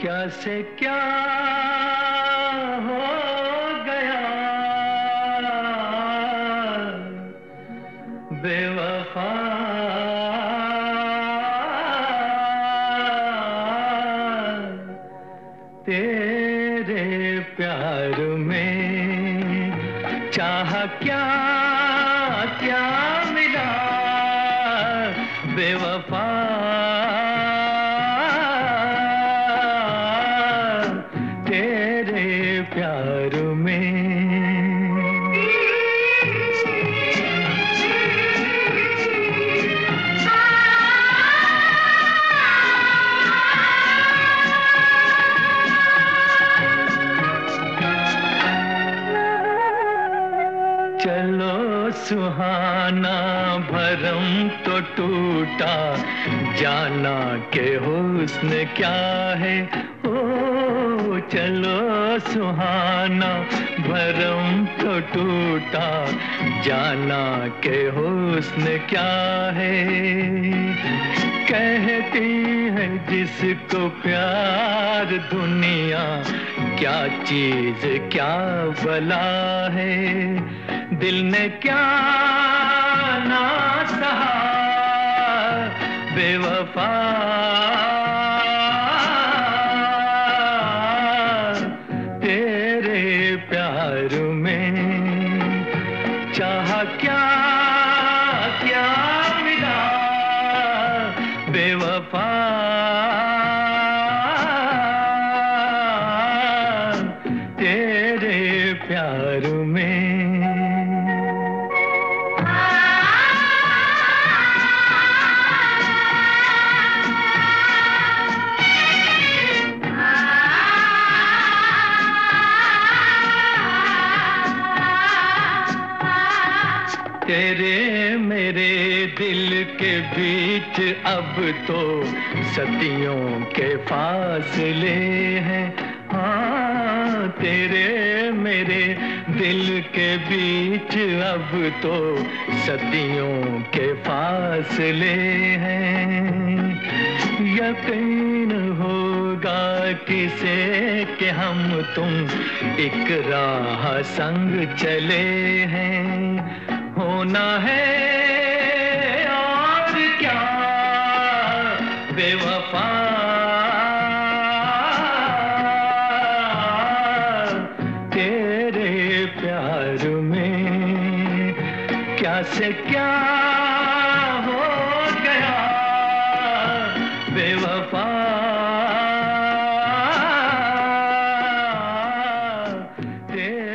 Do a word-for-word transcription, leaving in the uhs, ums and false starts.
क्या से क्या हो गया बेवफा, तेरे प्यार में चाह क्या क्या मिला बेवफा, तेरे प्यार में। चलो सुहाना भरम तो टूटा, जाना के हुस्न क्या है। ओ चलो सुहाना भरम तो टूटा, जाना के हुस्न क्या है। कहती है जिसको प्यार दुनिया, क्या चीज क्या भला है। दिल ने क्या ना सहा बेवफा, तेरे प्यार में चाह क्या क्या मिला बेवफा, तेरे प्यार में। तेरे मेरे दिल के बीच अब तो सदियों के फासले हैं। हाँ तेरे मेरे दिल के बीच अब तो सदियों के फासले हैं। यकीन होगा किसे कि हम तुम एक राह संग चले हैं। होना है और क्या बेवफा, तेरे प्यार में क्या से क्या हो गया बेवफा, तेरे